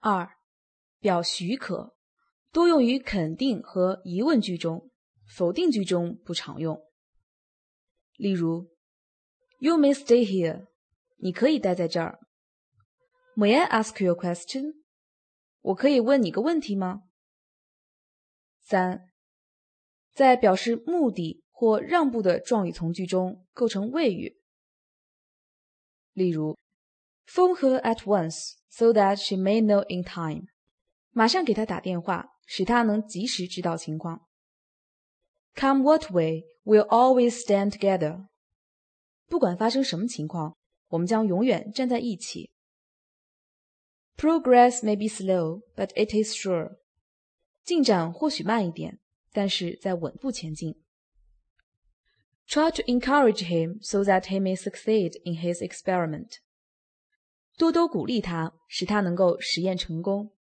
2. 表许可，多用于肯定和疑问句中，否定句中不常用。例如 You may stay here. 你可以待在这儿。May I ask you a question? 我可以问你个问题吗？ 3. 在表示目的或让步的状语从句中构成谓语。例如 Phone her at once so that she may know in time. 马上给她打电话，使她能及时知道情况。Come what way, we'll always stand together. 不管发生什么情况，我们将永远站在一起。Progress may be slow, but it is sure. 进展或许慢一点，但是在稳步前进。Try to encourage him so that he may succeed in his experiment. 多多鼓励他，使他能够实验成功。